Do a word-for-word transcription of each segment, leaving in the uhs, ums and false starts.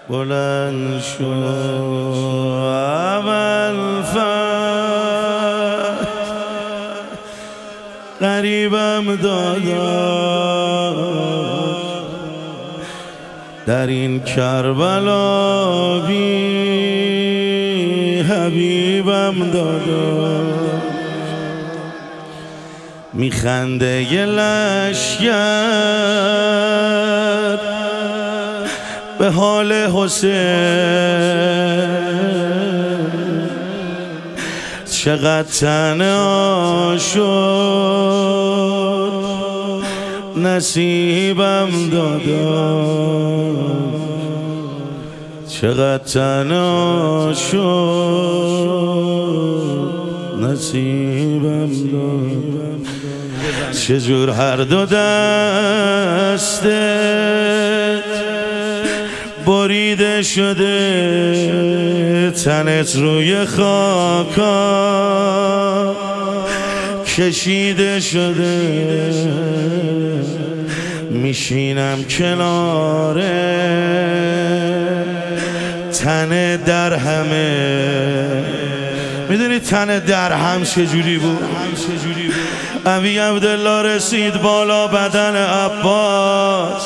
بلند شو ابوالفضل غریبم داداش در این کربلا بی حبیبم داداش میخنده یه لشگر به حال حسین چقدر تنها شد نصیبم داداش چقدر تنها شد نصیبم داداش چجور هر دو دستت بریده شده تنت روی خاکا کشیده شده میشینم کناره تن در همه میدونی تن در هم چجوری بود؟ ابی عبدالله رسید بالا بدن عباس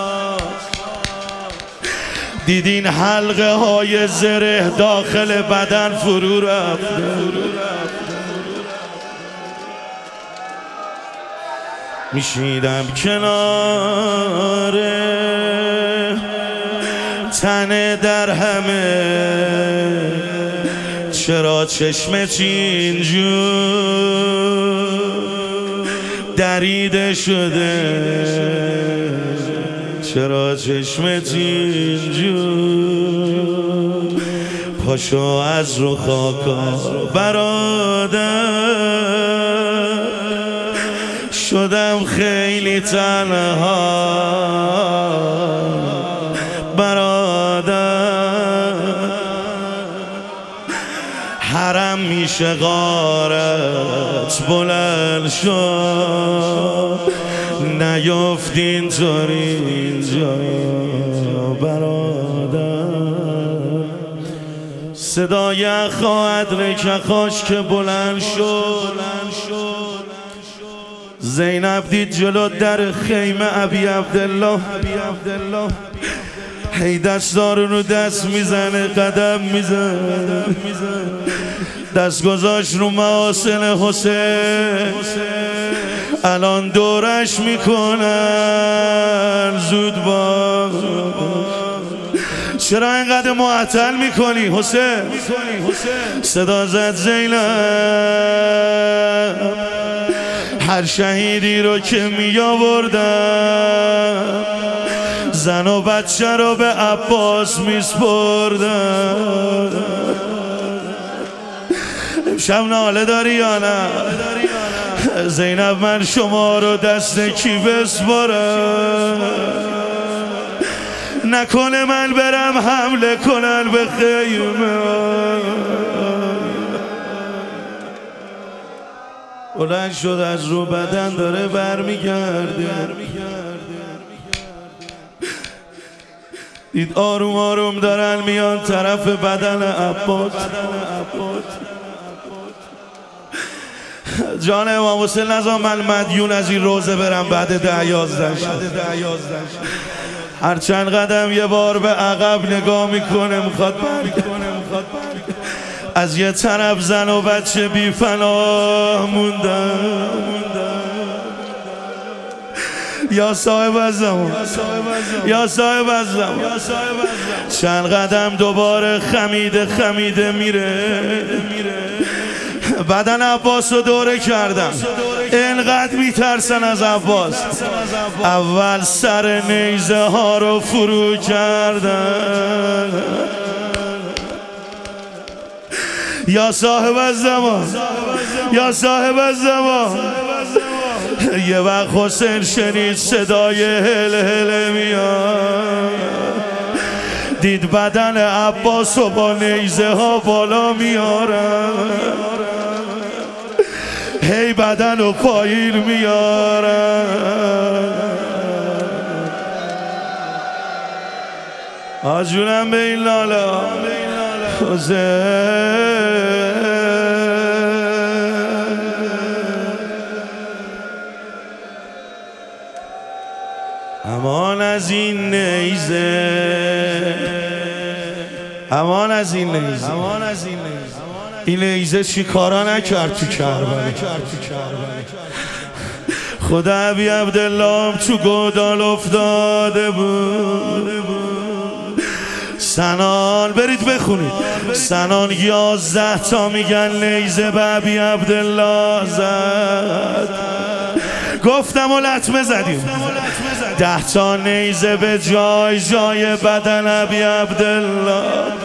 دیدین حلقه های زره داخل بدن فرو رفت میشیدم کناره تن در همه چرا چشمت اینجور دریده شده چرا چشمت اینجور پاشو از رو خاکا برادر شدم خیلی تنها برادر حرم میشه غارت بلند شد نیفت اینطوری اینجا برادر صدای خواهد رکخاش که بلند شد زینب دید جلو در خیمه ابی عبدالله هی دستار رو دست میزنه قدم میزنه دست گذاشت رو محاسن حسین الان دورش میکنن زود باش چرا اینقدر معطل میکنی حسین صدا زد زینب هر شهیدی رو که می آوردم زن و بچه رو به عباس می سپردم امشب ناله داری یا نه زینب من شما رو دست کی بسپارم نکنه من برم حمله کنن به خیمه بلند شد از رو بدن داره برمیگرده دید آروم آروم دارن میان طرف بدن عباس جان امام حسین نظام المدیون از این روزه برم بعد ده یازده هر چند قدم یه بار به عقب نگاه میکنه میخواد برگرده از یه طرف زن و بچه بی پناه موندن یا صاحب الزمان یا صاحب الزمان چند قدم دوباره خمیده خمیده میره بدن عباس رو دوره کردم اینقدر میترسن از عباس اول سر نیزه ها رو فرو کردن یا صاحب الزمان یا صاحب الزمان یه وقت حسین شنید صدای هل هل میاد دید بدن عباس رو با نیزه ها بالا میارن هی بدن رو پایین میارن آجونم به این لالا حسین. امان از این نیزه، امان از این نیزه، امان از این نیزه. این نیزه چی کارا نکرد تو کربلا. خدا ابی عبدالله تو گودال افتاده بود. سنان برید بخونید، سنان یازده تا میگن نیزه به ابی عبدالله زد. گفتم و لطمه زدیم. ده تا نیزه به جای جای بدن ابی عبدالله.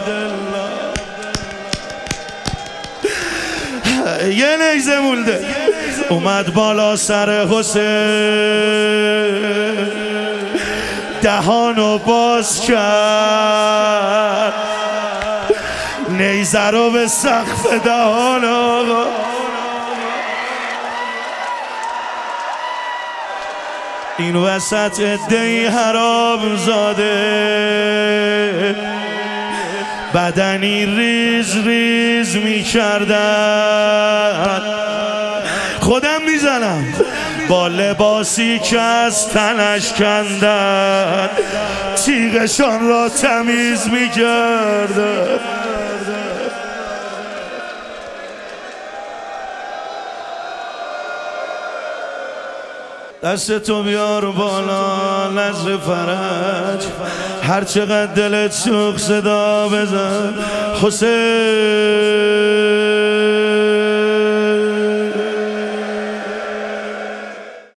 یه نیزه مولده. اومد بالا سر حسین، دهانو باز کرد، نیزه رو به سقف دهان آقا. این وسط عده‌ای حرام زاده بدنی ریز ریز می کردن. خودم میزنم با لباسی که از تنش کندن، تیغشان را تمیز می کردن. دستتو بیار بالا نظر فرج، هر چقدر دلت سوخت صدا بزن حسین.